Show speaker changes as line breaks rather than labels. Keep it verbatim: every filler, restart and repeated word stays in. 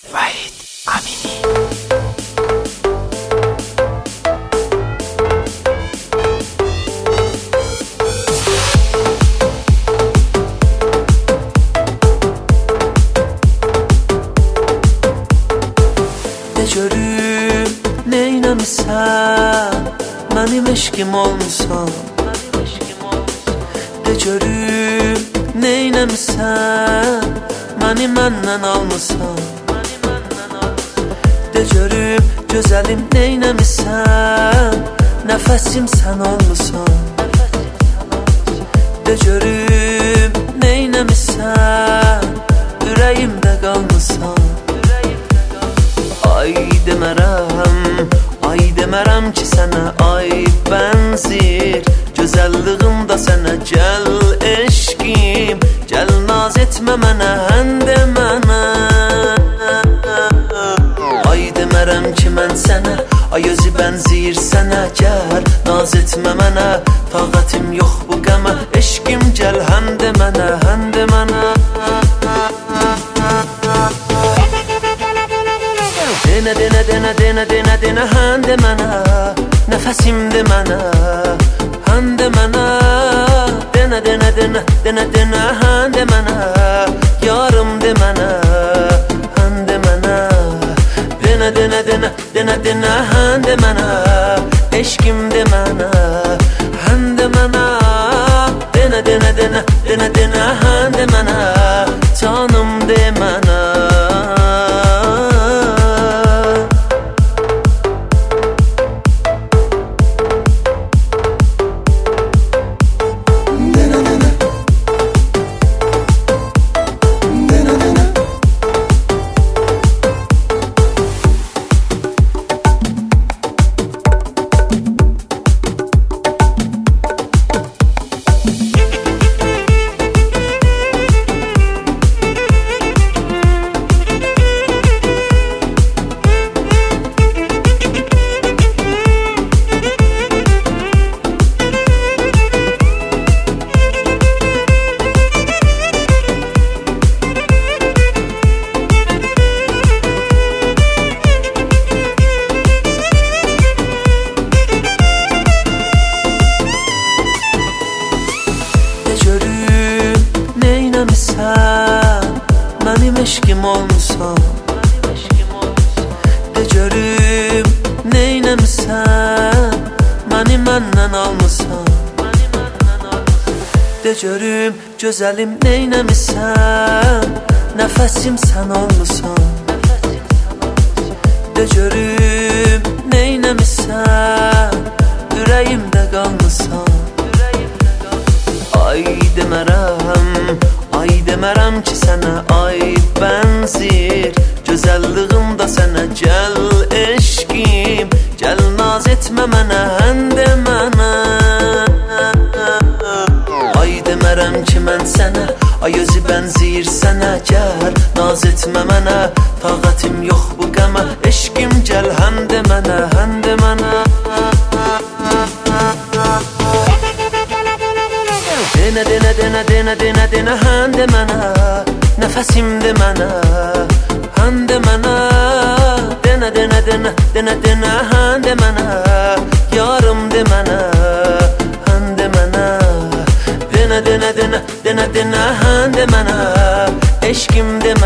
Vahid Amini.
De görüb neynəmisən, mənim eşkim olmusan. De görüb neynəmisən, məni məndən almısan. De görüb gözəlim neynəmisən, nəfəsim sən olmusan. De görüb neynəmisən, ürəyimdə qalmısan. Ay demərəm, ay demərəm ki sənə ayıb bənzir. Gözəlliğim da sənə gəl eşkim, gəl naz etmə mənə, həndə mənə. Ay demərəm ki mən sənə, ay özü bənzir sənə, gəl naz etmə mənə. Taqətim yox bu qəmə, eşkim gəl həndə mənə, həndə mənə. Denə, denə, denə, denə, denə, denə, həndə mənə, nəfəsimdir mənə, həndə mənə. Denə, denə, denə, denə, denə, həndə mənə, yarımdır mənə, həndə mənə. Denə, denə, denə, denə, denə, həndə mənə, eşkimdir mənə, həndə mənə. Denə, denə, denə, denə, denə, həndə mənə, canımdır mənə. Mənim eşkim olmusan. De görüb neynəmisən, məni məndən almısan. De görüb gözəlim neynəmisən, nəfəsim sən olmusan. De görüb neynəmisən, ürəyimdə qalmısan. Ay demərəm, ay demərəm ki sənə ayıb bənzir. Gözəlliğim da sənə gəl eşkim, gəl naz etmə mənə, həndə mənə. Ay demərəm ki mən sənə, ay özü bənzir sənə, gəl naz etmə mənə. Taqətim yox bu qəmə, eşkim gəl həndə mənə, həndə mənə. Denə, denə, denə, denə, denə, denə, həndə mənə, nəfəsimdir mənə, həndə mənə. Denə, denə, denə, denə, denə, həndə mənə, yarımdır mənə, həndə mənə. Denə, denə, denə, denə, denə, həndə mənə, eşkimdir